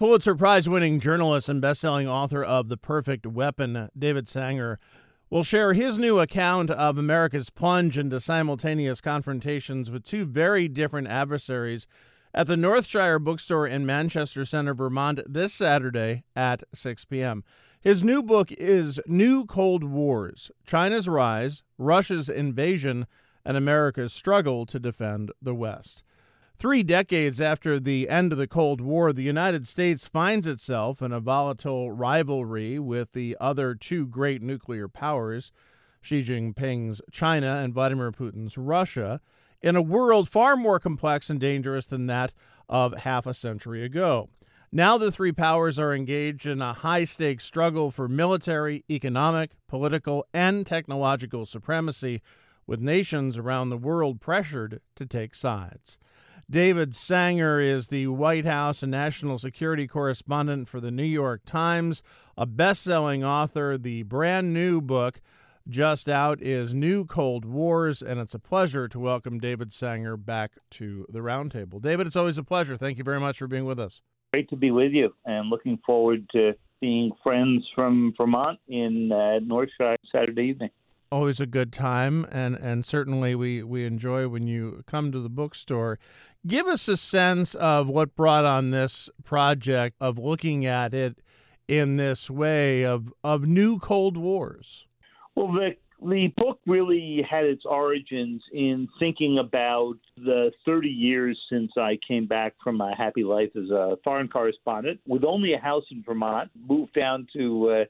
Pulitzer Prize-winning journalist and best-selling author of The Perfect Weapon, David Sanger, will share his new account of America's plunge into simultaneous confrontations with two very different adversaries at the Northshire Bookstore in Manchester Center, Vermont, this Saturday at 6 p.m. His new book is New Cold Wars: China's Rise, Russia's Invasion, and America's Struggle to Defend the West. 3 decades after the end of the Cold War, the United States finds itself in a volatile rivalry with the other two great nuclear powers, Xi Jinping's China and Vladimir Putin's Russia, in a world far more complex and dangerous than that of half a century ago. Now the three powers are engaged in a high-stakes struggle for military, economic, political, and technological supremacy, with nations around the world pressured to take sides. David Sanger is the White House and national security correspondent for the New York Times, a best-selling author. The brand new book just out is New Cold Wars, and it's a pleasure to welcome David Sanger back to the Roundtable. David, it's always a pleasure. Thank you very much for being with us. Great to be with you, and looking forward to seeing friends from Vermont in Northshire Saturday evening. Always a good time, and certainly we enjoy when you come to the bookstore. Give us a sense of what brought on this project of looking at it in this way of new Cold Wars. Well, the book really had its origins in thinking about the 30 years since I came back from my happy life as a foreign correspondent with only a house in Vermont, moved down to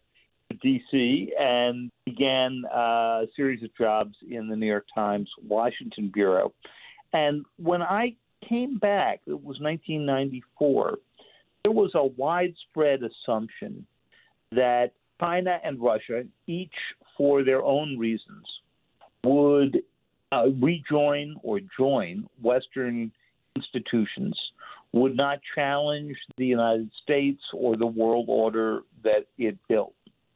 D.C., and began a series of jobs in the New York Times Washington Bureau. And when I came back, it was 1994, there was a widespread assumption that China and Russia, each for their own reasons, would rejoin or join Western institutions, would not challenge the United States or the world order that it built,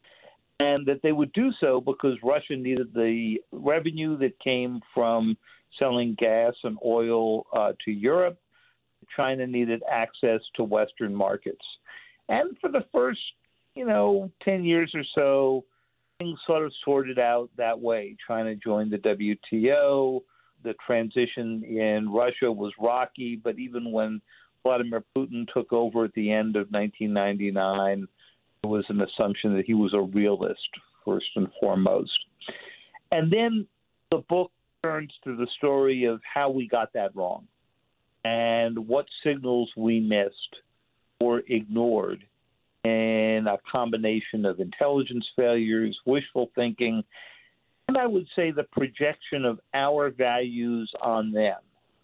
and that they would do so because Russia needed the revenue that came from selling gas and oil to Europe. China needed access to Western markets. And for the first, 10 years or so, things sort of sorted out that way. China joined the WTO. The transition in Russia was rocky, but even when Vladimir Putin took over at the end of 1999, there was an assumption that he was a realist, first and foremost. And then the book turns to the story of how we got that wrong and what signals we missed or ignored, and a combination of intelligence failures, wishful thinking, and I would say the projection of our values on them,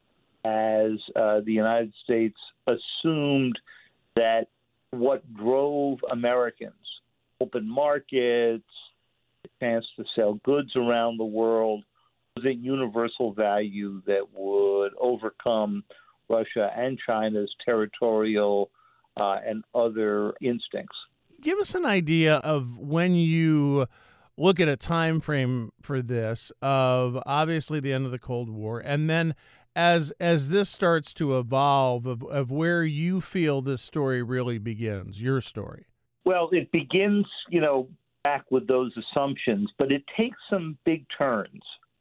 as the United States assumed that what drove Americans, open markets, the chance to sell goods around the world, was a universal value that would overcome Russia and China's territorial and other instincts. Give us an idea of when you look at a time frame for this, of obviously the end of the Cold War, and then as this starts to evolve, of where you feel this story really begins, your story. Well, it begins, back with those assumptions, but it takes some big turns.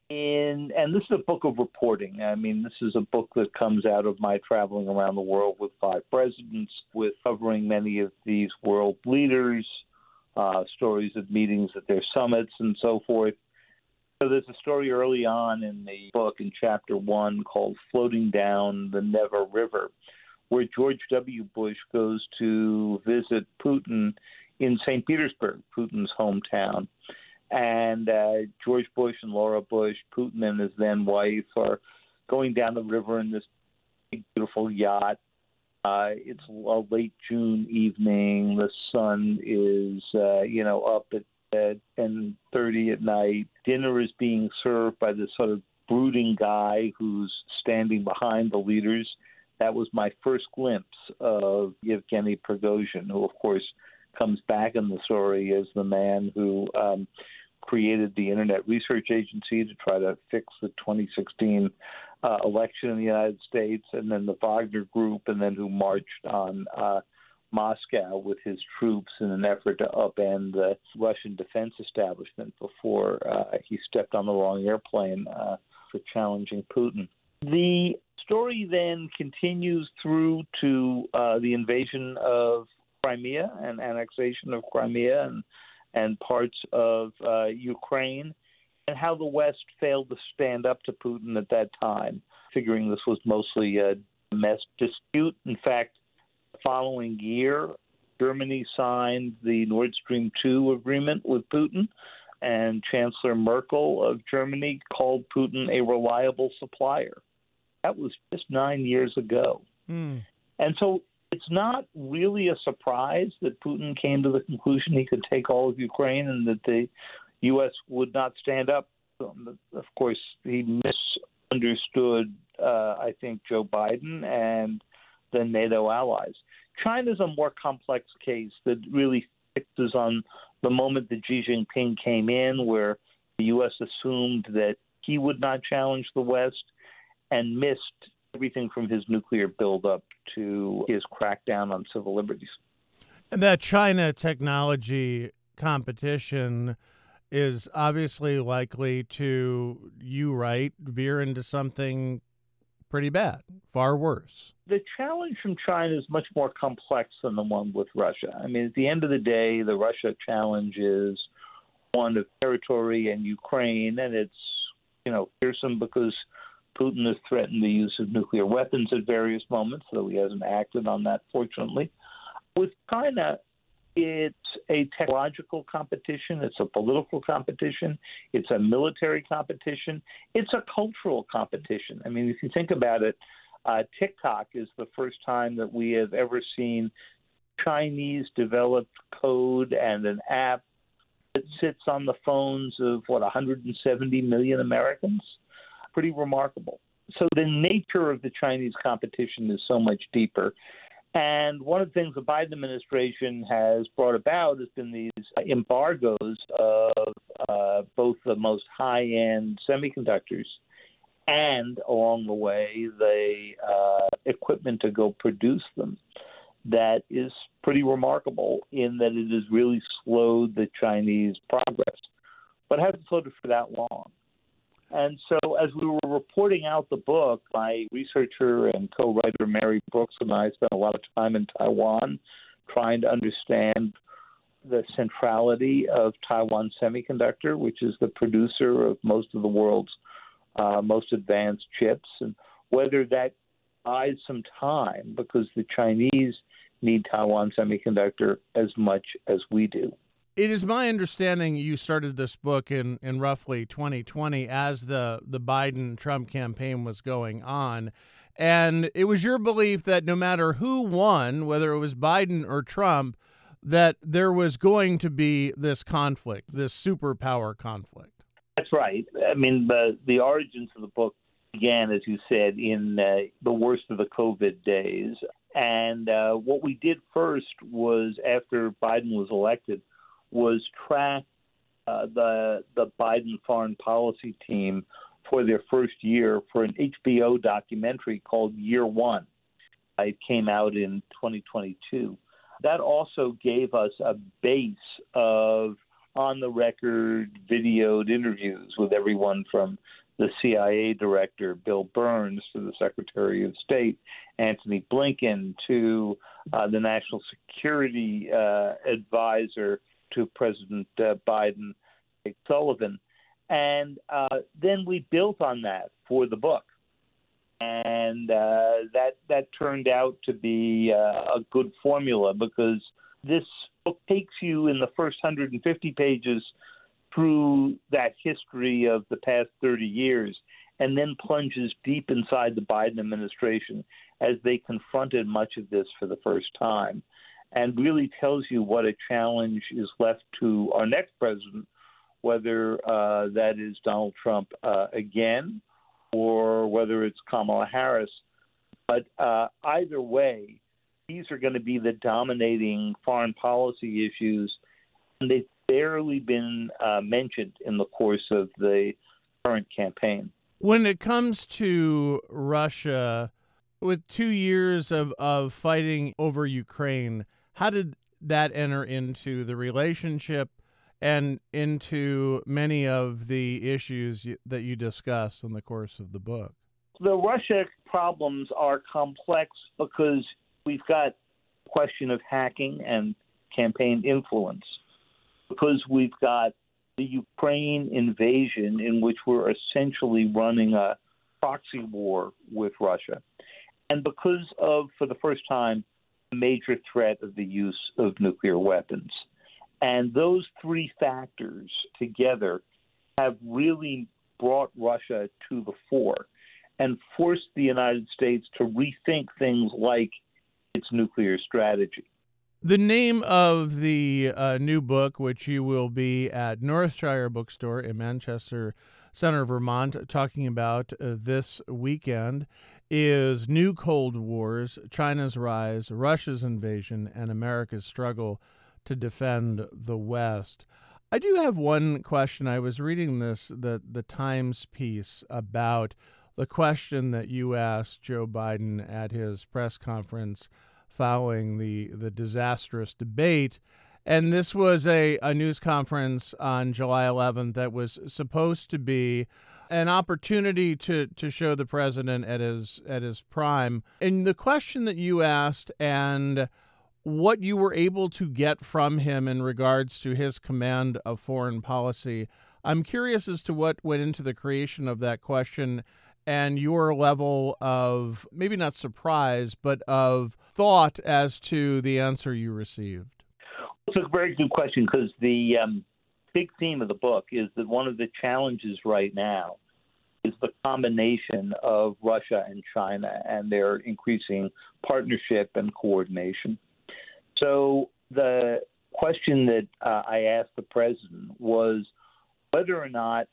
And this is a book of reporting. I mean, this is a book that comes out of my traveling around the world with 5 presidents, with covering many of these world leaders, stories of meetings at their summits and so forth. So there's a story early on in the book in chapter 1 called Floating Down the Neva River, where George W. Bush goes to visit Putin in St. Petersburg, Putin's hometown. And George Bush and Laura Bush, Putin and his then wife, are going down the river in this big, beautiful yacht. It's a late June evening. The sun is, up at 10:30 at night. Dinner is being served by this sort of brooding guy who's standing behind the leaders. That was my first glimpse of Yevgeny Prigozhin, who, of course, comes back in the story as the man who created the Internet Research Agency to try to fix the 2016 election in the United States, and then the Wagner Group, and then who marched on Moscow with his troops in an effort to upend the Russian defense establishment before he stepped on the wrong airplane for challenging Putin. The story then continues through to the invasion of Crimea and annexation of Crimea and parts of Ukraine, and how the West failed to stand up to Putin at that time, figuring this was mostly a domestic dispute. In fact, the following year, Germany signed the Nord Stream 2 agreement with Putin, and Chancellor Merkel of Germany called Putin a reliable supplier. That was just 9 years ago. And so it's not really a surprise that Putin came to the conclusion he could take all of Ukraine and that the U.S. would not stand up. Of course, he misunderstood, I think, Joe Biden and the NATO allies. China's a more complex case that really fixes on the moment that Xi Jinping came in, where the U.S. assumed that he would not challenge the West and missed everything from his nuclear buildup to his crackdown on civil liberties. And that China technology competition is obviously likely to, veer into something pretty bad, far worse. The challenge from China is much more complex than the one with Russia. I mean, at the end of the day, the Russia challenge is one of territory and Ukraine, and it's, fearsome because Putin has threatened the use of nuclear weapons at various moments, though he hasn't acted on that, fortunately. With China, it's a technological competition, it's a political competition, it's a military competition, it's a cultural competition. I mean, if you think about it, TikTok is the first time that we have ever seen Chinese-developed code and an app that sits on the phones of, 170 million Americans? Pretty remarkable. So the nature of the Chinese competition is so much deeper. And one of the things the Biden administration has brought about has been these embargoes of both the most high-end semiconductors and, along the way, the equipment to go produce them. That is pretty remarkable in that it has really slowed the Chinese progress, but hasn't slowed it for that long. And so as we were reporting out the book, my researcher and co-writer Mary Brooks and I spent a lot of time in Taiwan trying to understand the centrality of Taiwan Semiconductor, which is the producer of most of the world's most advanced chips, and whether that buys some time because the Chinese need Taiwan Semiconductor as much as we do. It is my understanding you started this book in roughly 2020 as the Biden-Trump campaign was going on. And it was your belief that no matter who won, whether it was Biden or Trump, that there was going to be this conflict, this superpower conflict. That's right. I mean, the origins of the book began, as you said, in the worst of the COVID days. And what we did first was, after Biden was elected, was track the Biden foreign policy team for their first year for an HBO documentary called Year One. It came out in 2022. That also gave us a base of on-the-record videoed interviews with everyone from the CIA director, Bill Burns, to the Secretary of State, Antony Blinken, to the National Security Advisor to President Biden, Jake Sullivan. And then we built on that for the book. And that turned out to be a good formula, because this book takes you in the first 150 pages through that history of the past 30 years and then plunges deep inside the Biden administration as they confronted much of this for the first time, and really tells you what a challenge is left to our next president, whether that is Donald Trump again or whether it's Kamala Harris. But either way, these are going to be the dominating foreign policy issues, and they've barely been mentioned in the course of the current campaign. When it comes to Russia, with 2 years of fighting over Ukraine, How did that enter into the relationship and into many of the issues that you discuss in the course of the book? The Russia problems are complex because we've got a question of hacking and campaign influence, because we've got the Ukraine invasion in which we're essentially running a proxy war with Russia, and because of, for the first time, a major threat of the use of nuclear weapons. And those three factors together have really brought Russia to the fore and forced the United States to rethink things like its nuclear strategy. The name of the new book, which you will be at Northshire Bookstore in Manchester Center, Vermont, talking about this weekend, is New Cold Wars, China's Rise, Russia's Invasion, and America's Struggle to Defend the West. I do have one question. I was reading the Times piece about the question that you asked Joe Biden at his press conference following the disastrous debate. And this was a news conference on July 11th that was supposed to be an opportunity to show the president at his prime. And the question that you asked and what you were able to get from him in regards to his command of foreign policy, I'm curious as to what went into the creation of that question and your level of, maybe not surprise, but of thought as to the answer you received. It's a very good question, because the big theme of the book is that one of the challenges right now is the combination of Russia and China and their increasing partnership and coordination. So the question that I asked the president was whether or not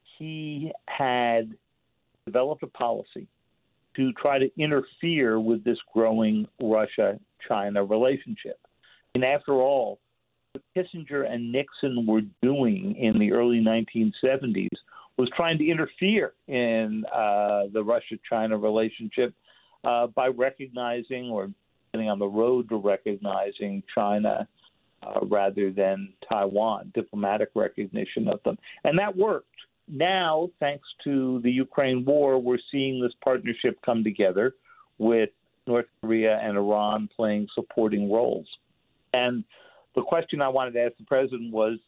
he had developed a policy to try to interfere with this growing Russia-China relationship. And after all, what Kissinger and Nixon were doing in the early 1970s was trying to interfere in the Russia-China relationship by recognizing, or getting on the road to recognizing, China rather than Taiwan, diplomatic recognition of them. And that worked. Now, thanks to the Ukraine war, we're seeing this partnership come together with North Korea and Iran playing supporting roles. And the question I wanted to ask the president was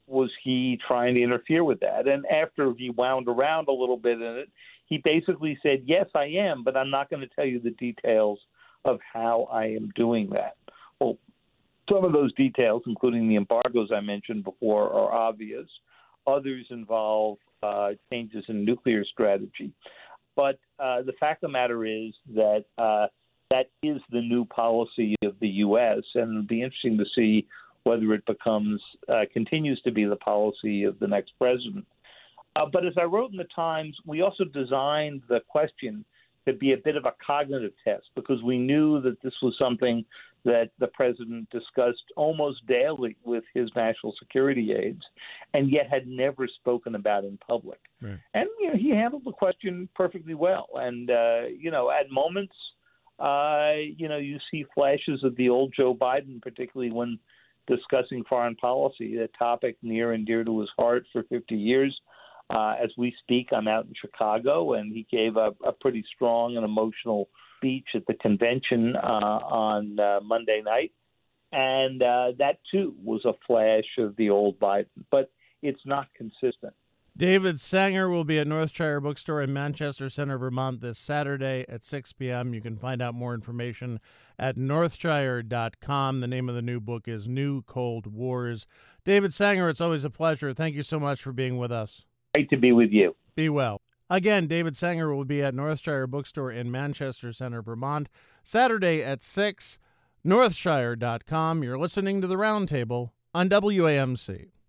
he trying to interfere with that? And after he wound around a little bit in it, he basically said, yes, I am, but I'm not going to tell you the details of how I am doing that. Well, some of those details, including the embargoes I mentioned before, are obvious. Others involve changes in nuclear strategy. But the fact of the matter is that that is the new policy of the U.S., and it'll be interesting to see whether it continues to be the policy of the next president. But as I wrote in the Times, we also designed the question to be a bit of a cognitive test, because we knew that this was something that the president discussed almost daily with his national security aides, and yet had never spoken about in public. Right. And he handled the question perfectly well. And at moments, you see flashes of the old Joe Biden, particularly when discussing foreign policy, a topic near and dear to his heart for 50 years. As we speak, I'm out in Chicago, and he gave a pretty strong and emotional speech at the convention on Monday night. And that, too, was a flash of the old Biden. But it's not consistent. David Sanger will be at Northshire Bookstore in Manchester Center, Vermont this Saturday at 6 p.m. You can find out more information at northshire.com. The name of the new book is New Cold Wars. David Sanger, it's always a pleasure. Thank you so much for being with us. Great to be with you. Be well. Again, David Sanger will be at Northshire Bookstore in Manchester Center, Vermont, Saturday at 6, northshire.com. You're listening to The Roundtable on WAMC.